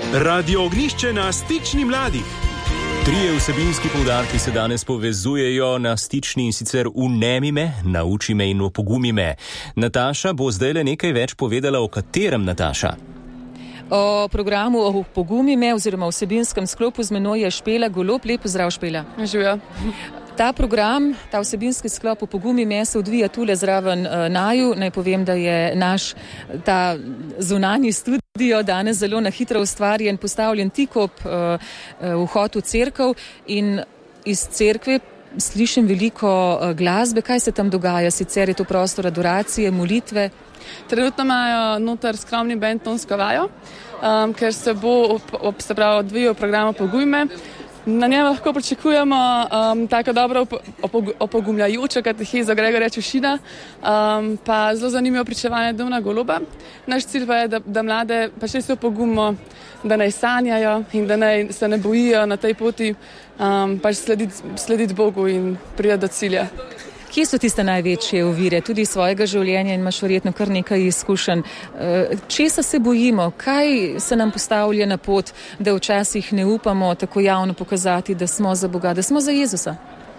Radio Ognjišče na Stični mladih. Trije vsebinski poudarki se danes povezujejo na Stični, in sicer vnemi me, nauči me in opogumi me. Nataša bo zdaj le nekaj več povedala, o katerem, Nataša? O programu Opogumi me oziroma vsebinskem sklopu z menoj je Špela Golob. Lep pozdrav, Špela. Živijo. Ta program, ta vsebinski sklop Opogumi me se odvija tule zraven naju. Naj povem, da je naš ta zunanji studio danes zelo na hitro ustvarjen, postavljen tik ob vhod v cerkev, in iz cerkve slišim veliko glasbe. Kaj se tam dogaja? Sicer je to prostor adoracije, molitve? Trenutno imajo noter skromni band Tonsko vajo, ker se bo odvijal program Opogumi me. Na njem lahko pričakujemo tako dobro opogumljajočo katehezo Gregorja Čušina, pa zelo zanimivo pričevanje Domna Goloba. Naš cilj pa je, da mlade pa še se opogumimo, da naj sanjajo in da naj se ne bojijo na tej poti, pač slediti Bogu in priti do cilja. Kje so tiste največje ovire, tudi svojega življenja, in imaš verjetno kar nekaj izkušenj? Česa se bojimo? Kaj se nam postavlja na pot, da včasih ne upamo tako javno pokazati, da smo za Boga, da smo za Jezusa?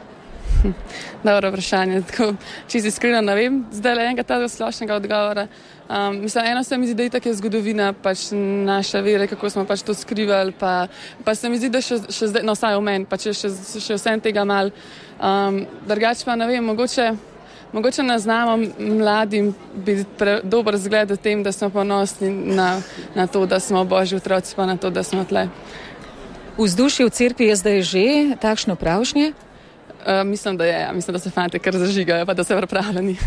Dobro vprašanje. Čisto iskreno ne vem. Zdaj le enega tega splošnega odgovora. Eno se mi zdi, da je tako zgodovina pač naša vere, kako smo pač to skrivali, pa se mi zdi, da še zdaj, no vsaj v meni, pa če še vsem tega mal. Drugače pa ne vem, mogoče ne znamo mladim biti dober zgled o tem, da smo ponosni na to, da smo Božji otroci, pa na to, da smo tle. Vzdušje v cerkvi je zdaj že takšno pravšnje? Mislim, da je. Mislim, da se fante kar zažigajo, pa da so pripravljeni.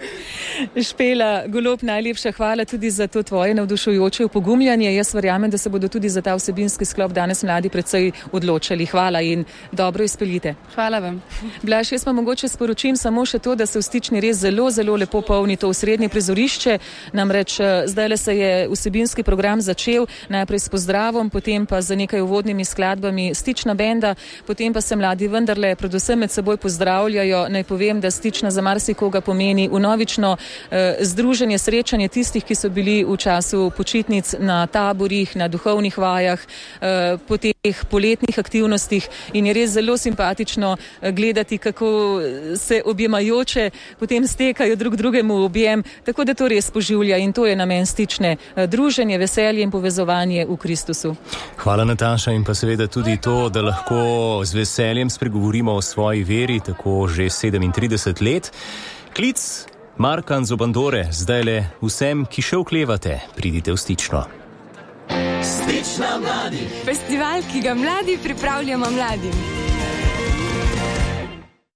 Špela Golob, najlepša hvala tudi za to tvoje navdušujoče opogumljanje. Jaz verjamem, da se bodo tudi za ta vsebinski sklop danes mladi precej odločali. Hvala in dobro izpeljite. Hvala vam. Blaž, jaz pa mogoče sporočim samo še to, da se v Stični res zelo, zelo lepo polni to osrednje prizorišče. Namreč zdajle se je vsebinski program začel, najprej s pozdravom, potem pa z nekaj uvodnimi skladbami Stična benda, potem pa se mladi vendarle predvsem med seboj pozdravljajo. Naj povem, da Stična za marsikoga pomeni vnovično združenje, srečanje tistih, ki so bili v času počitnic na taborih, na duhovnih vajah, po teh poletnih aktivnostih, in je res zelo simpatično gledati, kako se objemajoče potem stekajo drug drugemu v objem, tako da to res poživlja, in to je namen Stične, druženje, veselje in povezovanje v Kristusu. Hvala, Nataša, in pa seveda tudi to, da lahko z veseljem spregovorimo o svoji veri, tako že 37 let. Klic Markan Zobandore, zdaj le vsem, ki še oklevate, pridite v Stično. Stična mladih. Festival, ki ga mladi pripravljamo mladim.